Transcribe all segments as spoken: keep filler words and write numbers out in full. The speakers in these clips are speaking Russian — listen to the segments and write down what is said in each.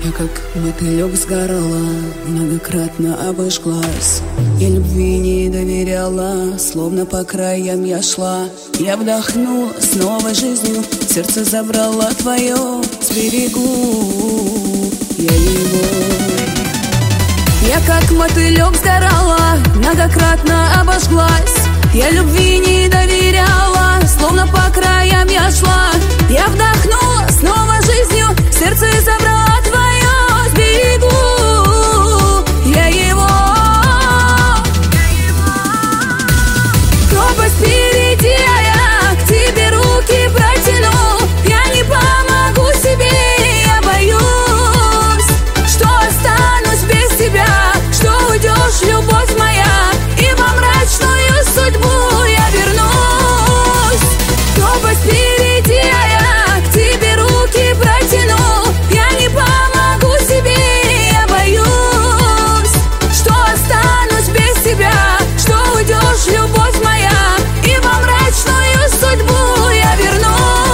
Я как мотылек сгорала, многократно обожглась. Я любви не доверяла, словно по краям я шла. Я вдохнула с новой жизнью, сердце забрала твое, сберегу я его. Я как мотылек сгорала, многократно обожглась. Я любви не доверяла, словно по краям я шла. Я вдохнула с новой жизнью, сердце забрала твое, сберегу я его. Пропасть впереди, а я к тебе руки протяну. Я не помогу себе, я боюсь, что останусь без тебя, что уйдешь, любовь моя, и во мрачную судьбу я вернусь. Пропасть впереди, а я к тебе руки протяну. Я не помогу себе, я боюсь, что останусь без тебя, что уйдешь, любовь моя, и во мрачную судьбу я вернусь.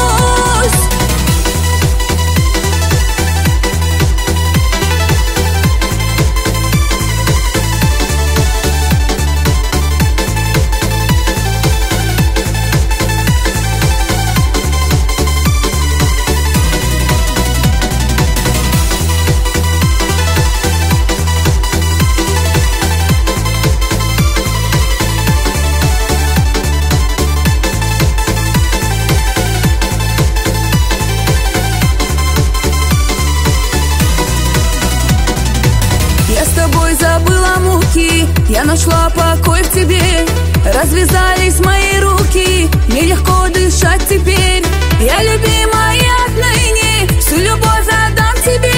Забыла муки, я нашла покой в тебе. Развязались мои руки, мне легко дышать теперь. Я любимая отныне, всю любовь отдам тебе.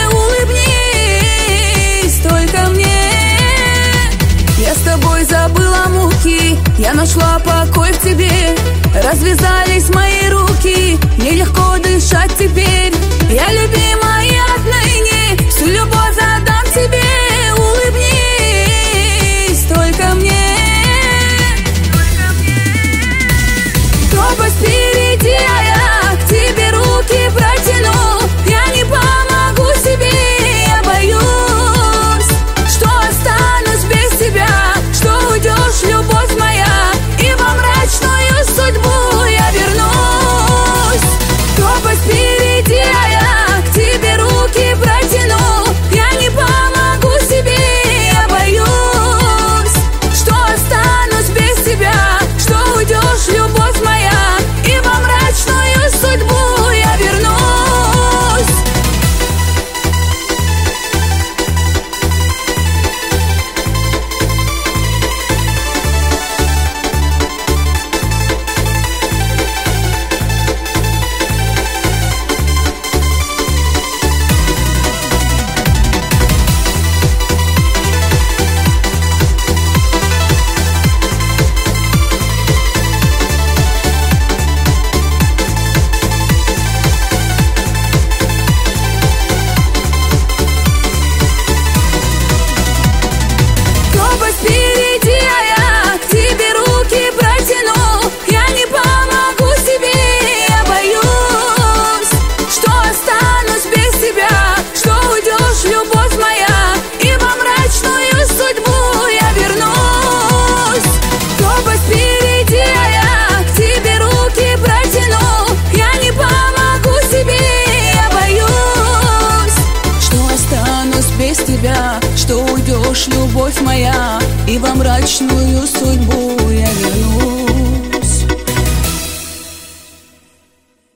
Улыбнись только мне. Я с тобой забыла муки, я нашла покой в тебе. Развязались мои руки, мне легко дышать теперь. Я любимая отныне, всю любовь отдам тебе. Только мне. Пропасть впереди, а я к тебе руки протяну. Я не помогу себе, я боюсь, что останусь без тебя, что уйдешь, любовь моя, и во мрачную судьбу я вернусь. Пропасть впереди, а я к тебе руки протяну. Я не помогу себе, я боюсь, останусь без тебя, что уйдешь, любовь моя, и во мрачную судьбу я вернусь. Что уйдешь, любовь моя, и во мрачную судьбу